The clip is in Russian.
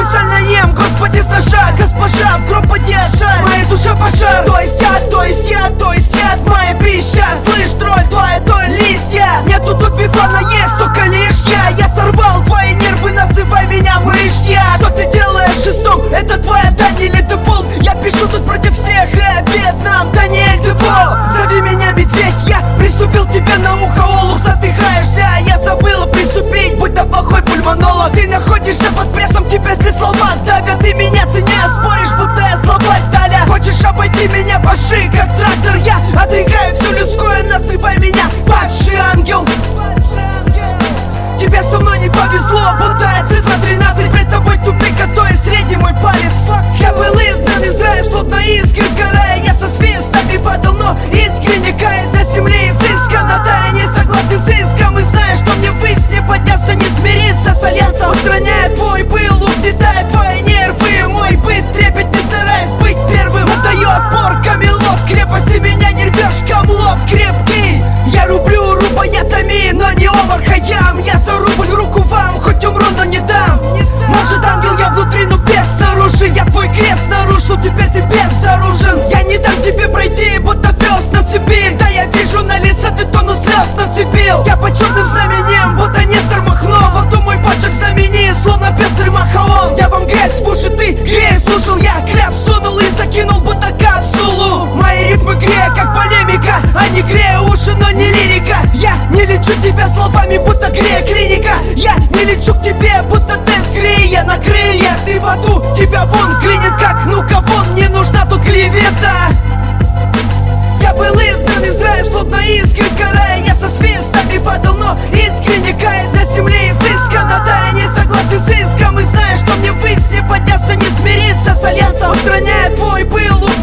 специально ем, господи, с ножа. Госпожа, в гроб подержать, моя душа пожар. То есть я, моя пища. Слышь, тролль, твоя то листья. Нету тут бифана, есть только лишь я. Я сорвал твои нервы, называй меня мышья. Что ты делаешь шестом? Это твоя дань или дефолт? Я пишу тут против всех, и обед нам, Даниэль Дефо. Зови меня медведь, я приступил тебе на ухо, олух, задыхаешься. Я забыла приступить, будь то плохой пульмонолог. Ты находишься под прессом, тебя здесь слова давят. И меня ты не оспоришь, будто я слабая Таля. Хочешь обойти меня, паши, как трактор. Я отрекаю все людское, называй меня падший ангел. Тебе со мной не повезло, будто цифра 13. Перед тобой тупик, а то и средний мой палец. Я был изгнан из рая, словно искры сгорая. Я со свистами падал, но искренне каясь, за земле изысканно. Да, я не согласен с иском и знаю, что мне ввысь не подняться, не смириться с альянсом. Устраняя твой пыл, угнетая твои нервы. Мой быт трепет, не стараясь быть первым. Отдаю отпор, камелот, крепости меня не рвешь, камлот крепкий. Я рублю рубаятами, но не омар хаям. Я зарублю руку вам, хоть умру, но не дам. Может, ангел я внутри, но без снаружи. Я твой крест нарушу, теперь ты безоружен. Я не дам тебе пройти, будто пес на цепи. Да я вижу на лице, ты тонну слез нацепил. Я под черным знаменем, будто Нестор Махно. Вот у мой падших знамени, словно пестрый Махаон. Я вам грязь в уши, ты грей слушал. Я кляп сунул и закинул, будто капсулу. Мои рифмы грея, как полемика. Они грея уши, но не лирика. Я не лечу тебя словами, будто грея клиника. Я не лечу к тебе, будто тест грея на крыльях. Ты в аду, тебя вон клинит как, ну-ка вон, не нужна тут клевета. Я был изгнан из рая, словно искры сгорая. Я со свистами падал, но искренне каясь, за земле изысканно. Да, я не согласен с иском и знаю, что мне ввысь не подняться, не смириться с альянсом. Устраняя твой пыл,